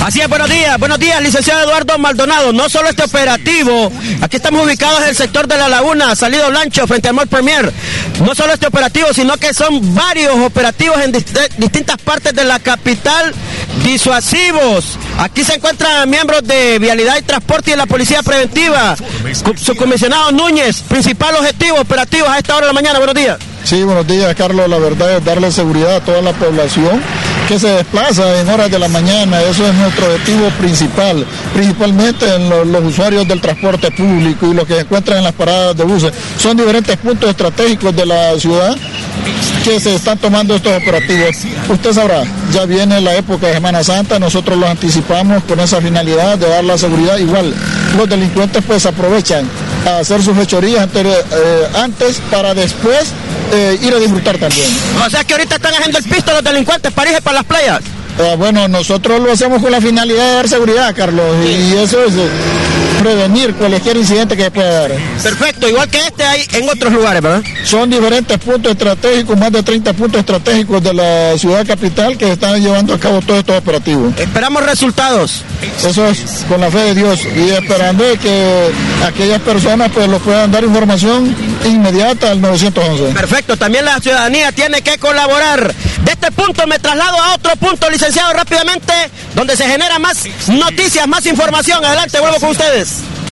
Así es, buenos días, licenciado Eduardo Maldonado. No solo este operativo, aquí estamos ubicados en el sector de La Laguna, Salido Lancho, frente al Mall Premier. No solo este operativo, sino que son varios operativos en distintas partes de la capital, disuasivos. Aquí se encuentran miembros de Vialidad y Transporte y de la Policía Preventiva. Subcomisionado Núñez, principal objetivo operativos a esta hora de la mañana. Buenos días. Sí, buenos días, Carlos. La verdad es darle seguridad a toda la población que se desplaza en horas de la mañana. Eso es nuestro objetivo principal, principalmente en los usuarios del transporte público y los que se encuentran en las paradas de buses. Son diferentes puntos estratégicos de la ciudad que se están tomando estos operativos. Usted sabrá, ya viene la época de Semana Santa, nosotros los anticipamos con esa finalidad de dar la seguridad. Igual, los delincuentes pues aprovechan a hacer sus fechorías antes para después ir a disfrutar también. O sea que ahorita están haciendo el pisto los delincuentes para irse para las playas. Bueno, nosotros lo hacemos con la finalidad de dar seguridad, Carlos, sí. Y eso es prevenir cualquier incidente que pueda dar. Perfecto, igual que este hay en otros lugares, ¿verdad? Son diferentes puntos estratégicos, más de 30 puntos estratégicos de la ciudad capital que se están llevando a cabo todos estos operativos. Esperamos resultados. Eso es, con la fe de Dios, y esperando que aquellas personas pues los puedan dar información inmediata al 911. Perfecto, también la ciudadanía tiene que colaborar. De este punto me traslado a otro punto, licenciado, rápidamente, donde se genera más noticias, más información. Adelante, vuelvo con ustedes.